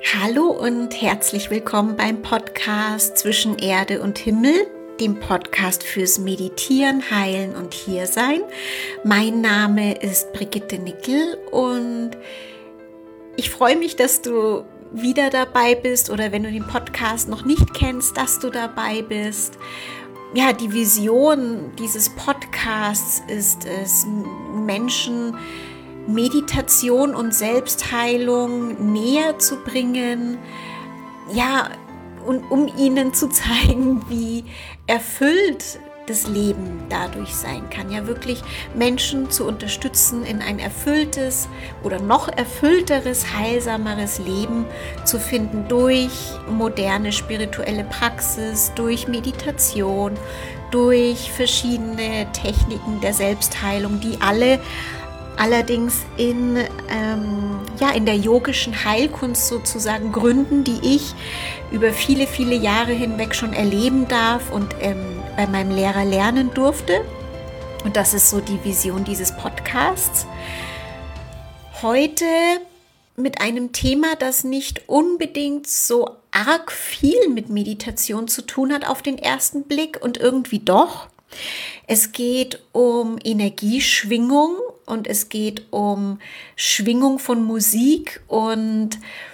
Hallo und herzlich willkommen beim Podcast Zwischen Erde und Himmel, dem Podcast fürs Meditieren, Heilen und Hiersein. Mein Name ist Brigitte Nickel und ich freue mich, dass du wieder dabei bist oder wenn du den Podcast noch nicht kennst, dass du dabei bist. Ja, die Vision dieses Podcasts ist es, Menschen Meditation und Selbstheilung näher zu bringen, ja, und um ihnen zu zeigen, wie erfüllt das Leben dadurch sein kann. Ja, wirklich Menschen zu unterstützen, in ein erfülltes oder noch erfüllteres, heilsameres Leben zu finden durch moderne spirituelle Praxis, durch Meditation, durch verschiedene Techniken der Selbstheilung, die allerdings in der yogischen Heilkunst sozusagen gründen, die ich über viele, viele Jahre hinweg schon erleben darf und bei meinem Lehrer lernen durfte. Und das ist so die Vision dieses Podcasts. Heute mit einem Thema, das nicht unbedingt so arg viel mit Meditation zu tun hat auf den ersten Blick und irgendwie doch. Es geht um Energieschwingung und es geht um Schwingung von Musik und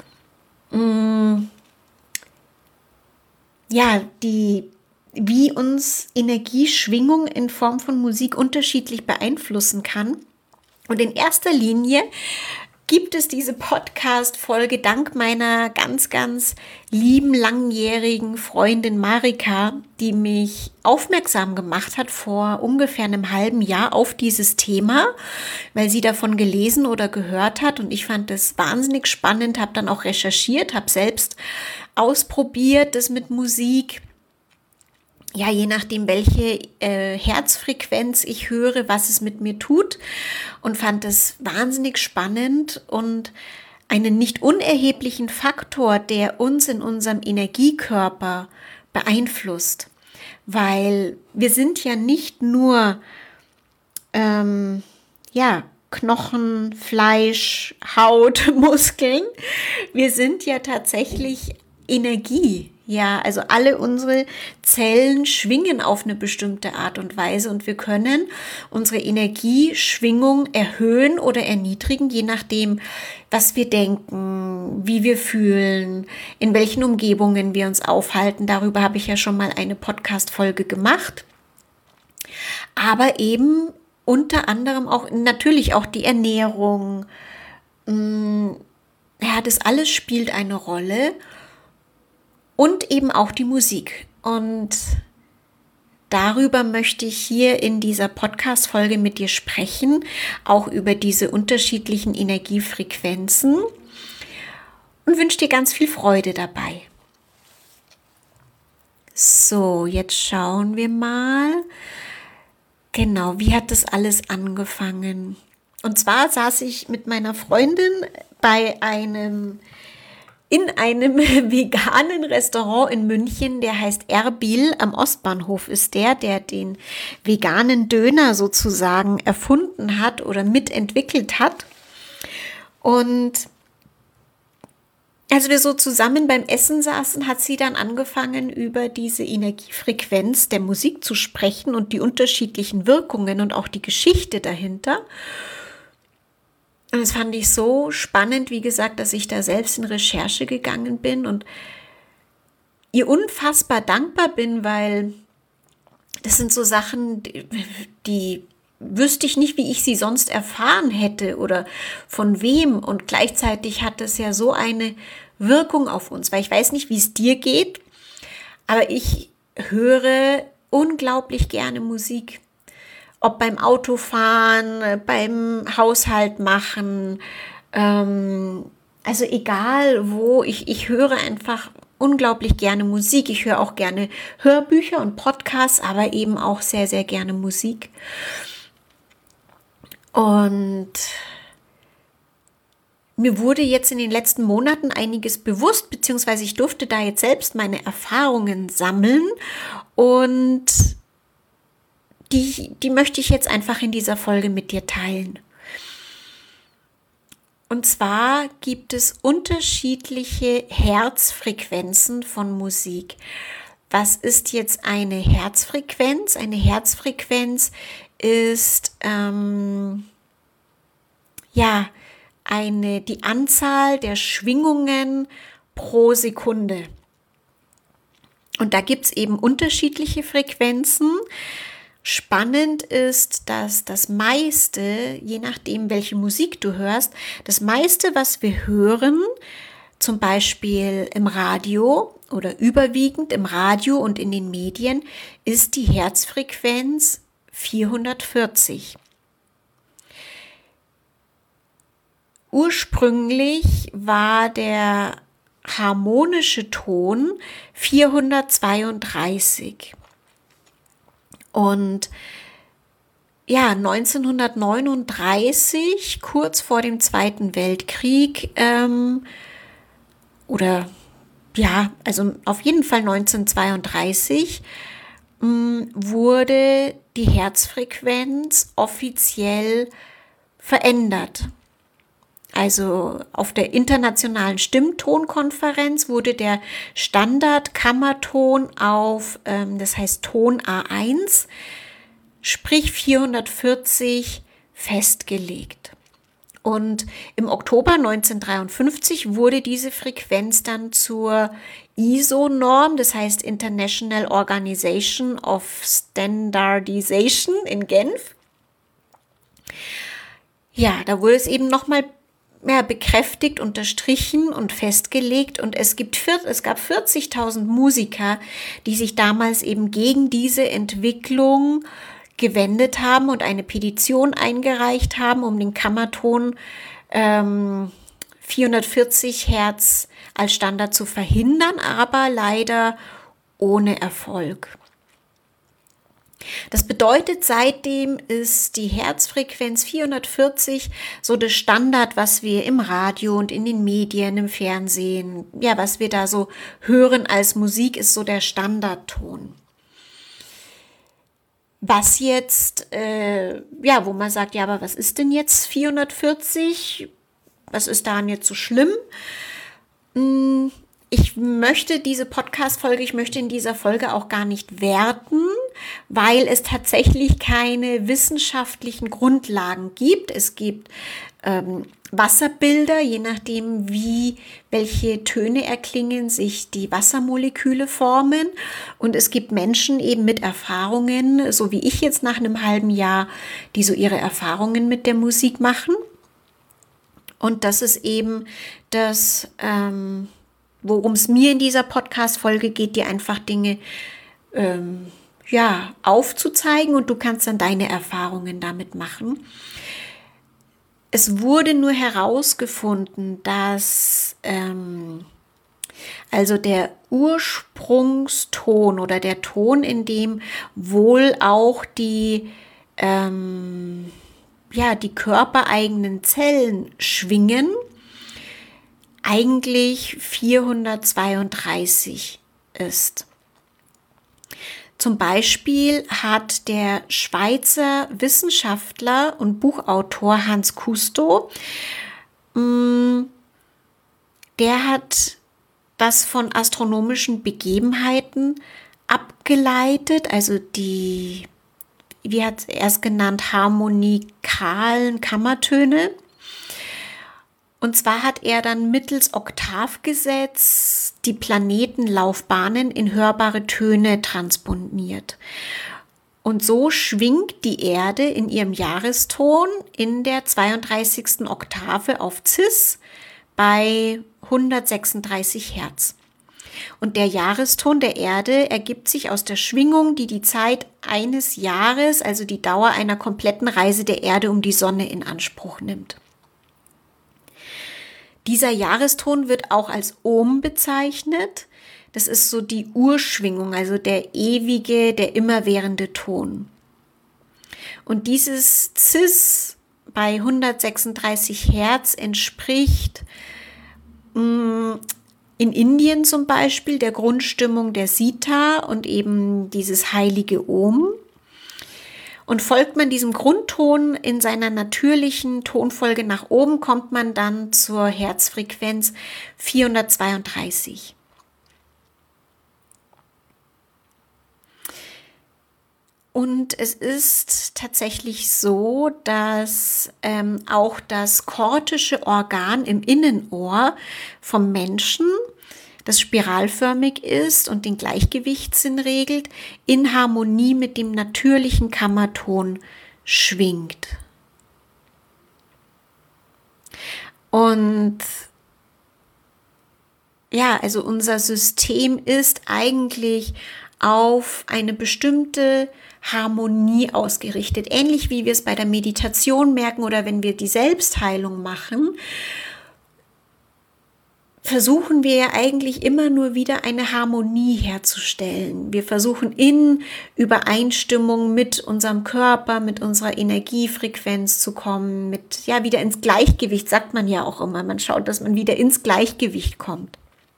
wie uns Energieschwingung in Form von Musik unterschiedlich beeinflussen kann. Und in erster Linie gibt es diese Podcast-Folge dank meiner ganz, ganz lieben, langjährigen Freundin Marika, die mich aufmerksam gemacht hat vor ungefähr einem halben Jahr auf dieses Thema, weil sie davon gelesen oder gehört hat. Und ich fand das wahnsinnig spannend, habe dann auch recherchiert, habe selbst ausprobiert, das mit Musik. Ja, je nachdem, welche Herzfrequenz ich höre, was es mit mir tut und fand es wahnsinnig spannend und einen nicht unerheblichen Faktor, der uns in unserem Energiekörper beeinflusst, weil wir sind ja nicht nur Knochen, Fleisch, Haut, Muskeln, wir sind ja tatsächlich Energie. Ja, also alle unsere Zellen schwingen auf eine bestimmte Art und Weise und wir können unsere Energieschwingung erhöhen oder erniedrigen, je nachdem, was wir denken, wie wir fühlen, in welchen Umgebungen wir uns aufhalten. Darüber habe ich ja schon mal eine Podcast-Folge gemacht. Aber eben unter anderem auch natürlich auch die Ernährung. Ja, das alles spielt eine Rolle. Und eben auch die Musik. Und darüber möchte ich hier in dieser Podcast-Folge mit dir sprechen, auch über diese unterschiedlichen Energiefrequenzen und wünsche dir ganz viel Freude dabei. So, jetzt schauen wir mal. Genau, wie hat das alles angefangen? Und zwar saß ich mit meiner Freundin in einem veganen Restaurant in München, der heißt Erbil, am Ostbahnhof ist der den veganen Döner sozusagen erfunden hat oder mitentwickelt hat. Und als wir so zusammen beim Essen saßen, hat sie dann angefangen, über diese Energiefrequenz der Musik zu sprechen und die unterschiedlichen Wirkungen und auch die Geschichte dahinter. Und das fand ich so spannend, wie gesagt, dass ich da selbst in Recherche gegangen bin und ihr unfassbar dankbar bin, weil das sind so Sachen, die wüsste ich nicht, wie ich sie sonst erfahren hätte oder von wem. Und gleichzeitig hat es ja so eine Wirkung auf uns, weil ich weiß nicht, wie es dir geht, aber ich höre unglaublich gerne Musik. Ob beim Autofahren, beim Haushalt machen, also egal wo, ich höre einfach unglaublich gerne Musik. Ich höre auch gerne Hörbücher und Podcasts, aber eben auch sehr, sehr gerne Musik. Und mir wurde jetzt in den letzten Monaten einiges bewusst, beziehungsweise ich durfte da jetzt selbst meine Erfahrungen sammeln und die möchte ich jetzt einfach in dieser Folge mit dir teilen. Und zwar gibt es unterschiedliche Herzfrequenzen von Musik. Was ist jetzt eine Herzfrequenz? Eine Herzfrequenz ist die Anzahl der Schwingungen pro Sekunde. Und da gibt es eben unterschiedliche Frequenzen. Spannend ist, dass das meiste, je nachdem welche Musik du hörst, das meiste, was wir hören, zum Beispiel im Radio oder überwiegend im Radio und in den Medien, ist die Herzfrequenz 440. Ursprünglich war der harmonische Ton 432. Und ja, 1939, kurz vor dem Zweiten Weltkrieg, also auf jeden Fall 1932, wurde die Herzfrequenz offiziell verändert. Also auf der internationalen Stimmtonkonferenz wurde der Standardkammerton auf, das heißt Ton A1, sprich 440, festgelegt. Und im Oktober 1953 wurde diese Frequenz dann zur ISO-Norm, das heißt International Organization of Standardization in Genf. Ja, da wurde es eben nochmal bekräftigt, unterstrichen und festgelegt, und es gab 40.000 Musiker, die sich damals eben gegen diese Entwicklung gewendet haben und eine Petition eingereicht haben, um den Kammerton 440 Hertz als Standard zu verhindern, aber leider ohne Erfolg. Das bedeutet, seitdem ist die Herzfrequenz 440 so das Standard, was wir im Radio und in den Medien, im Fernsehen, was wir da so hören als Musik, ist so der Standardton. Was jetzt, wo man sagt, aber was ist denn jetzt 440? Was ist daran jetzt so schlimm? Ich möchte in dieser Folge auch nicht werten, weil es tatsächlich keine wissenschaftlichen Grundlagen gibt. Es gibt Wasserbilder, je nachdem welche Töne erklingen, sich die Wassermoleküle formen. Und es gibt Menschen eben mit Erfahrungen, so wie ich jetzt nach einem halben Jahr, die so ihre Erfahrungen mit der Musik machen. Und das ist eben das, worum es mir in dieser Podcast-Folge geht, dir einfach Dinge aufzuzeigen, und du kannst dann deine Erfahrungen damit machen. Es wurde nur herausgefunden, dass also der Ursprungston oder der Ton, in dem wohl auch die körpereigenen Zellen schwingen, eigentlich 432 ist. Zum Beispiel hat der Schweizer Wissenschaftler und Buchautor Hans Cousteau, der hat das von astronomischen Begebenheiten abgeleitet, also die, wie hat er es genannt, harmonikalen Kammertöne. Und zwar hat er dann mittels Oktavgesetz die Planetenlaufbahnen in hörbare Töne transponiert. Und so schwingt die Erde in ihrem Jahreston in der 32. Oktave auf Cis bei 136 Hertz. Und der Jahreston der Erde ergibt sich aus der Schwingung, die die Zeit eines Jahres, also die Dauer einer kompletten Reise der Erde um die Sonne, in Anspruch nimmt. Dieser Jahreston wird auch als Ohm bezeichnet. Das ist so die Urschwingung, also der ewige, der immerwährende Ton. Und dieses Cis bei 136 Hertz entspricht in Indien zum Beispiel der Grundstimmung der Sita und eben dieses heilige Om. Und folgt man diesem Grundton in seiner natürlichen Tonfolge nach oben, kommt man dann zur Herzfrequenz 432. Und es ist tatsächlich so, dass auch das kortische Organ im Innenohr vom Menschen, das spiralförmig ist und den Gleichgewichtssinn regelt, in Harmonie mit dem natürlichen Kammerton schwingt. Und ja, also unser System ist eigentlich auf eine bestimmte Harmonie ausgerichtet. Ähnlich wie wir es bei der Meditation merken oder wenn wir die Selbstheilung machen, versuchen wir ja eigentlich immer nur wieder eine Harmonie herzustellen. Wir versuchen in Übereinstimmung mit unserem Körper, mit unserer Energiefrequenz zu kommen, wieder ins Gleichgewicht, sagt man ja auch immer. Man schaut, dass man wieder ins Gleichgewicht kommt.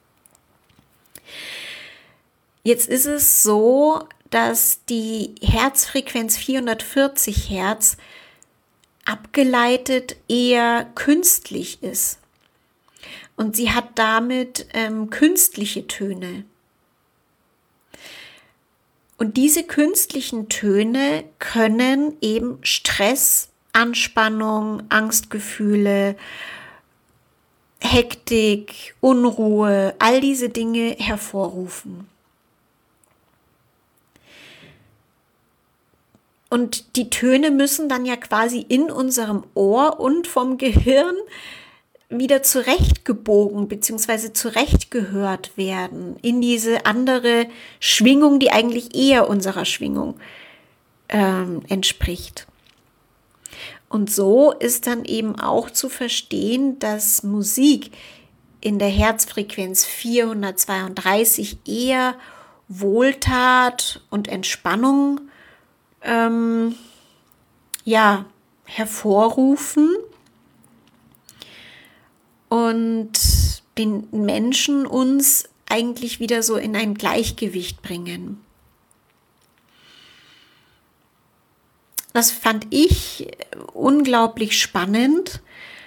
Jetzt ist es so, dass die Herzfrequenz 440 Hertz abgeleitet eher künstlich ist. Und sie hat damit künstliche Töne. Und diese künstlichen Töne können eben Stress, Anspannung, Angstgefühle, Hektik, Unruhe, all diese Dinge hervorrufen. Und die Töne müssen dann ja quasi in unserem Ohr und vom Gehirn wieder zurechtgebogen bzw. zurechtgehört werden in diese andere Schwingung, die eigentlich eher unserer Schwingung entspricht. Und so ist dann eben auch zu verstehen, dass Musik in der Herzfrequenz 432 eher Wohltat und Entspannung hervorrufen und den Menschen uns eigentlich wieder so in ein Gleichgewicht bringen. Das fand ich unglaublich spannend.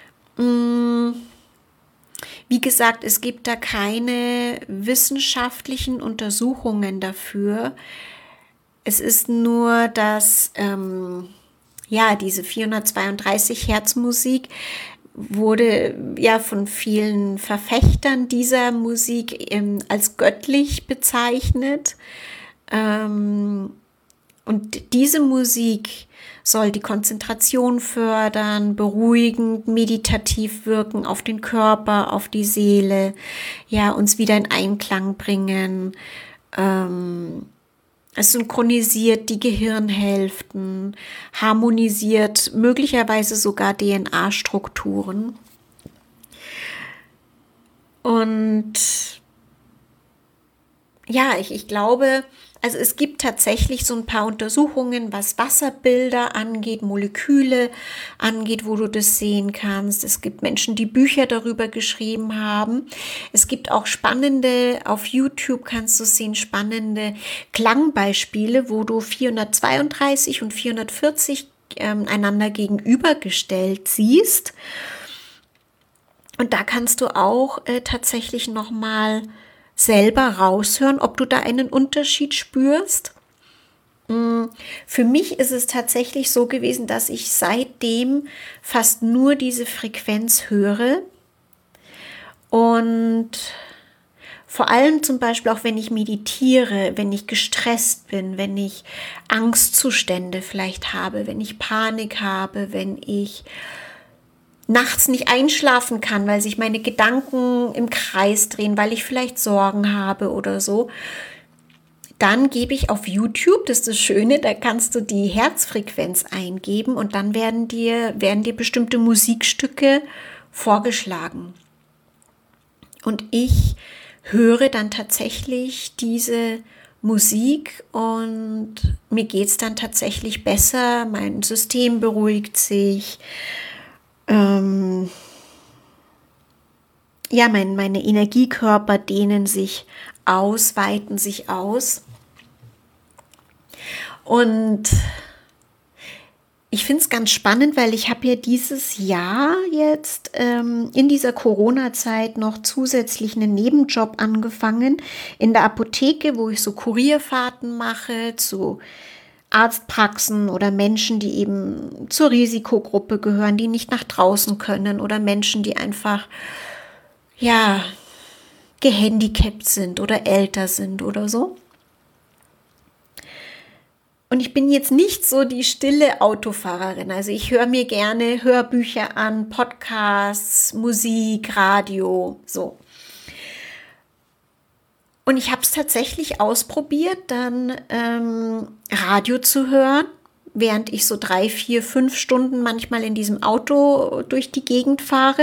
Wie gesagt, es gibt da keine wissenschaftlichen Untersuchungen dafür. Es ist nur, dass diese 432 Hertz Musik wurde ja von vielen Verfechtern dieser Musik als göttlich bezeichnet. Und diese Musik soll die Konzentration fördern, beruhigend, meditativ wirken auf den Körper, auf die Seele, ja, uns wieder in Einklang bringen. Es synchronisiert die Gehirnhälften, harmonisiert möglicherweise sogar DNA-Strukturen. Und ja, ich glaube, also es gibt tatsächlich so ein paar Untersuchungen, was Wasserbilder angeht, Moleküle angeht, wo du das sehen kannst. Es gibt Menschen, die Bücher darüber geschrieben haben. Es gibt auch auf YouTube kannst du sehen, spannende Klangbeispiele, wo du 432 und 440 einander gegenübergestellt siehst. Und da kannst du auch tatsächlich nochmal selber raushören, ob du da einen Unterschied spürst. Für mich ist es tatsächlich so gewesen, dass ich seitdem fast nur diese Frequenz höre und vor allem zum Beispiel auch, wenn ich meditiere, wenn ich gestresst bin, wenn ich Angstzustände vielleicht habe, wenn ich Panik habe, wenn ich nachts nicht einschlafen kann, weil sich meine Gedanken im Kreis drehen, weil ich vielleicht Sorgen habe oder so, dann gebe ich auf YouTube, das ist das Schöne, da kannst du die Herzfrequenz eingeben und dann werden dir bestimmte Musikstücke vorgeschlagen. Und ich höre dann tatsächlich diese Musik und mir geht es dann tatsächlich besser, mein System beruhigt sich, meine Energiekörper dehnen sich aus, weiten sich aus. Und Ich finde es ganz spannend, weil ich habe ja dieses Jahr jetzt in dieser Corona-Zeit noch zusätzlich einen Nebenjob angefangen in der Apotheke, wo ich so Kurierfahrten mache zu Arztpraxen oder Menschen, die eben zur Risikogruppe gehören, die nicht nach draußen können oder Menschen, die einfach, ja, gehandicapt sind oder älter sind oder so. Und ich bin jetzt nicht so die stille Autofahrerin. Also ich höre mir gerne Hörbücher an, Podcasts, Musik, Radio, so. Und ich habe es tatsächlich ausprobiert, dann Radio zu hören, während ich so 3, 4, 5 Stunden manchmal in diesem Auto durch die Gegend fahre.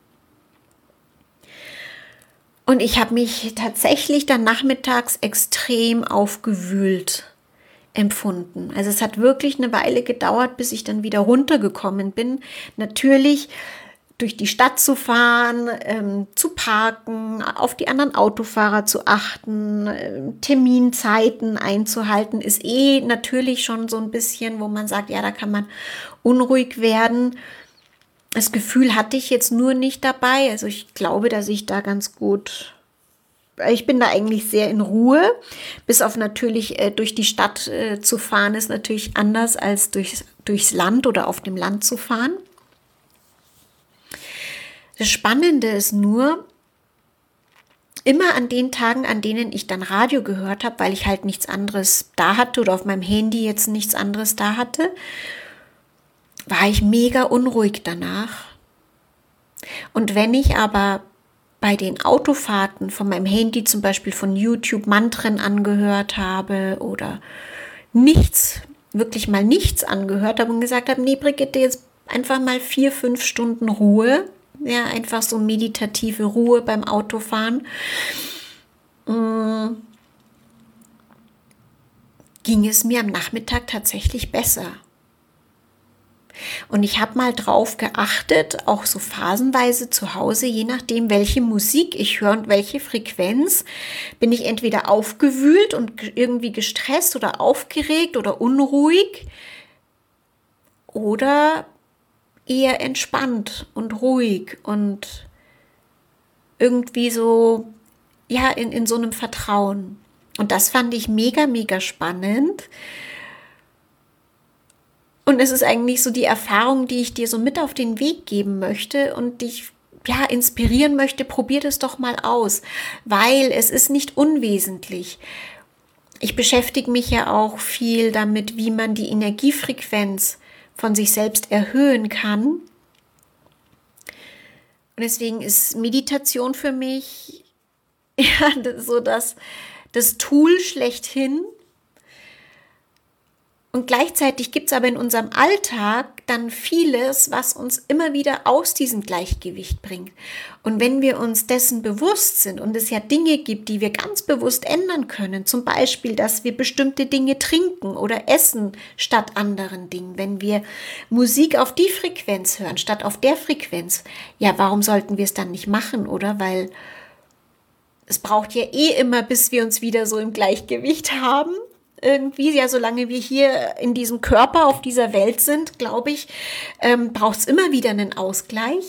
Und ich habe mich tatsächlich dann nachmittags extrem aufgewühlt empfunden. Also es hat wirklich eine Weile gedauert, bis ich dann wieder runtergekommen bin. Natürlich durch die Stadt zu fahren, zu parken, auf die anderen Autofahrer zu achten, Terminzeiten einzuhalten, ist natürlich schon so ein bisschen, wo man sagt, ja, da kann man unruhig werden. Das Gefühl hatte ich jetzt nur nicht dabei. Also ich glaube, dass ich da ganz gut, ich bin da eigentlich sehr in Ruhe, bis auf natürlich durch die Stadt zu fahren, ist natürlich anders als durchs Land oder auf dem Land zu fahren. Das Spannende ist nur, immer an den Tagen, an denen ich dann Radio gehört habe, weil ich halt nichts anderes da hatte oder auf meinem Handy jetzt nichts anderes da hatte, war ich mega unruhig danach. Und wenn ich aber bei den Autofahrten von meinem Handy zum Beispiel von YouTube Mantren angehört habe oder nichts, wirklich mal nichts angehört habe und gesagt habe, nee Brigitte, jetzt einfach mal 4, 5 Stunden Ruhe, ja, einfach so meditative Ruhe beim Autofahren, ging es mir am Nachmittag tatsächlich besser. Und ich habe mal drauf geachtet, auch so phasenweise zu Hause, je nachdem, welche Musik ich höre und welche Frequenz, bin ich entweder aufgewühlt und irgendwie gestresst oder aufgeregt oder unruhig oder eher entspannt und ruhig und irgendwie so, ja, in so einem Vertrauen. Und das fand ich mega, mega spannend. Und es ist eigentlich so die Erfahrung, die ich dir so mit auf den Weg geben möchte und dich ja inspirieren möchte. Probier das doch mal aus, weil es ist nicht unwesentlich. Ich beschäftige mich ja auch viel damit, wie man die Energiefrequenz von sich selbst erhöhen kann. Und deswegen ist Meditation für mich ja so das Tool schlechthin. Und gleichzeitig gibt es aber in unserem Alltag dann vieles, was uns immer wieder aus diesem Gleichgewicht bringt. Und wenn wir uns dessen bewusst sind und es ja Dinge gibt, die wir ganz bewusst ändern können, zum Beispiel, dass wir bestimmte Dinge trinken oder essen statt anderen Dingen, wenn wir Musik auf die Frequenz hören statt auf der Frequenz, ja, warum sollten wir es dann nicht machen, oder? Weil es braucht ja immer, bis wir uns wieder so im Gleichgewicht haben. Irgendwie, ja, solange wir hier in diesem Körper auf dieser Welt sind, glaube ich, braucht es immer wieder einen Ausgleich.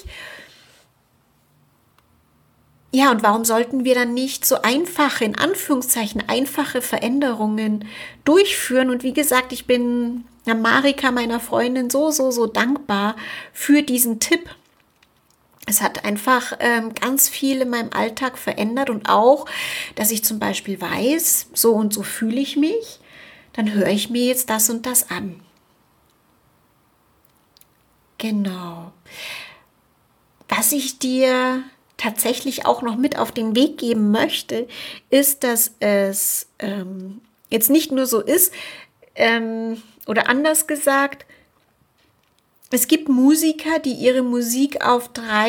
Ja, und warum sollten wir dann nicht so einfache, in Anführungszeichen, einfache Veränderungen durchführen? Und wie gesagt, ich bin Marika, meiner Freundin, so dankbar für diesen Tipp. Es hat einfach ganz viel in meinem Alltag verändert und auch, dass ich zum Beispiel weiß, so und so fühle ich mich, dann höre ich mir jetzt das und das an. Genau. Was ich dir tatsächlich auch noch mit auf den Weg geben möchte, ist, dass es jetzt nicht nur so ist, oder anders gesagt, es gibt Musiker, die ihre Musik auf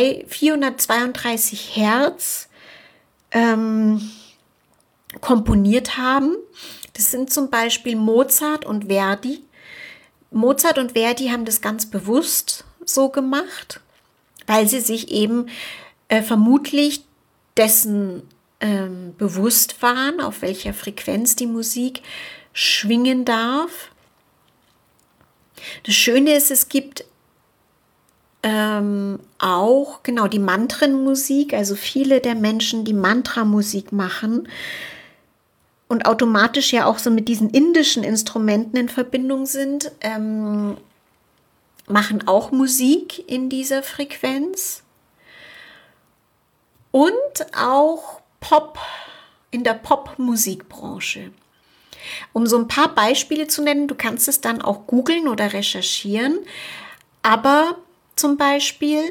432 Hertz komponiert haben. Das sind zum Beispiel Mozart und Verdi. Mozart und Verdi haben das ganz bewusst so gemacht, weil sie sich eben vermutlich dessen bewusst waren, auf welcher Frequenz die Musik schwingen darf. Das Schöne ist, es gibt auch genau die Mantrenmusik, also viele der Menschen, die Mantramusik machen und automatisch ja auch so mit diesen indischen Instrumenten in Verbindung sind, machen auch Musik in dieser Frequenz und auch Pop in der Popmusikbranche. Um so ein paar Beispiele zu nennen, du kannst es dann auch googeln oder recherchieren, aber zum Beispiel,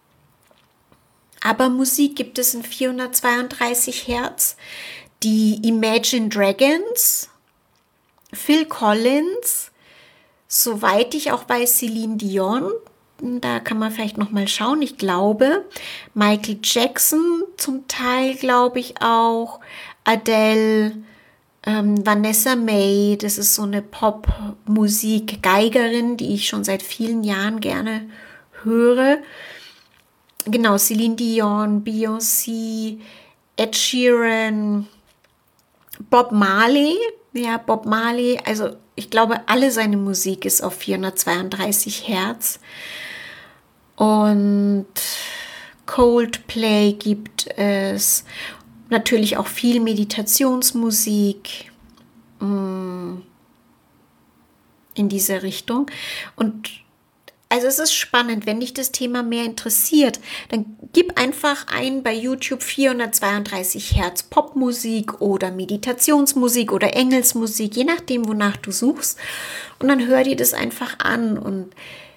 aber Musik gibt es in 432 Hertz, die Imagine Dragons, Phil Collins, soweit ich auch weiß, Celine Dion, da kann man vielleicht noch mal schauen, ich glaube, Michael Jackson zum Teil, glaube ich auch, Adele, Vanessa May, das ist so eine Popmusik-Geigerin, die ich schon seit vielen Jahren gerne höre. Genau, Celine Dion, Beyoncé, Ed Sheeran, Bob Marley. Ja, Bob Marley, also ich glaube, alle seine Musik ist auf 432 Hertz. Und Coldplay gibt es. Natürlich auch viel Meditationsmusik in diese Richtung. Und also es ist spannend, wenn dich das Thema mehr interessiert, dann gib einfach ein bei YouTube 432 Hertz Popmusik oder Meditationsmusik oder Engelsmusik, je nachdem, wonach du suchst. Und dann hör dir das einfach an. Und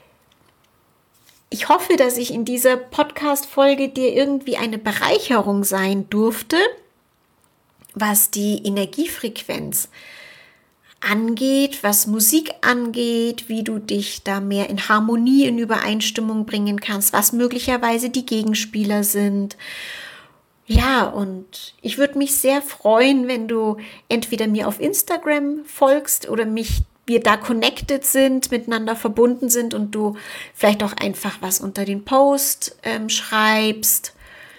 ich hoffe, dass ich in dieser Podcast-Folge dir irgendwie eine Bereicherung sein durfte, was die Energiefrequenz angeht, was Musik angeht, wie du dich da mehr in Harmonie, in Übereinstimmung bringen kannst, was möglicherweise die Gegenspieler sind. Ja, und ich würde mich sehr freuen, wenn du entweder mir auf Instagram folgst oder wir da connected sind, miteinander verbunden sind und du vielleicht auch einfach was unter den Post schreibst.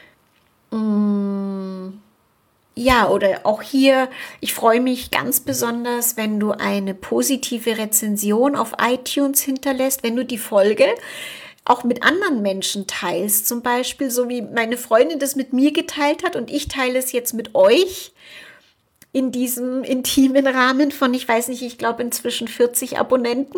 Ja, oder auch hier, ich freue mich ganz besonders, wenn du eine positive Rezension auf iTunes hinterlässt, wenn du die Folge auch mit anderen Menschen teilst, zum Beispiel, so wie meine Freundin das mit mir geteilt hat und ich teile es jetzt mit euch in diesem intimen Rahmen von, ich weiß nicht, ich glaube inzwischen 40 Abonnenten.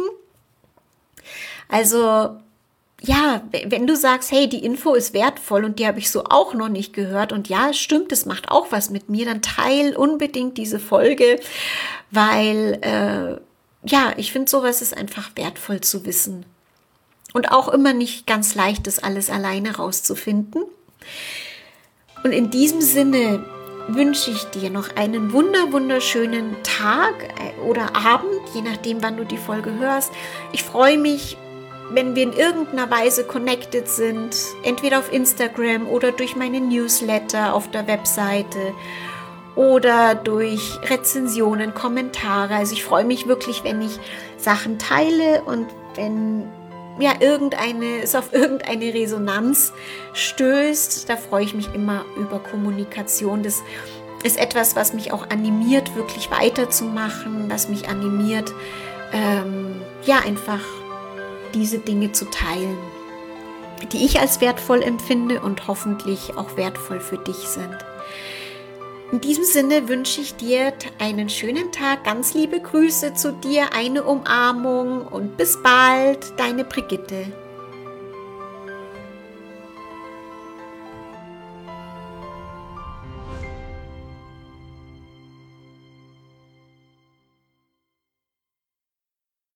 Also ja, wenn du sagst, hey, die Info ist wertvoll und die habe ich so auch noch nicht gehört und ja, es stimmt, es macht auch was mit mir, dann teil unbedingt diese Folge, weil ja, ich finde, sowas ist einfach wertvoll zu wissen und auch immer nicht ganz leicht, das alles alleine rauszufinden. Und in diesem Sinne wünsche ich dir noch einen wunderschönen Tag oder Abend, je nachdem, wann du die Folge hörst. Ich freue mich, wenn wir in irgendeiner Weise connected sind, entweder auf Instagram oder durch meine Newsletter auf der Webseite oder durch Rezensionen, Kommentare. Also ich freue mich wirklich, wenn ich Sachen teile und wenn ja es auf irgendeine Resonanz stößt. Da freue ich mich immer über Kommunikation. Das ist etwas, was mich auch animiert, wirklich weiterzumachen, was mich animiert, ja, einfach diese Dinge zu teilen, die ich als wertvoll empfinde und hoffentlich auch wertvoll für dich sind. In diesem Sinne wünsche ich dir einen schönen Tag, ganz liebe Grüße zu dir, eine Umarmung und bis bald, deine Brigitte.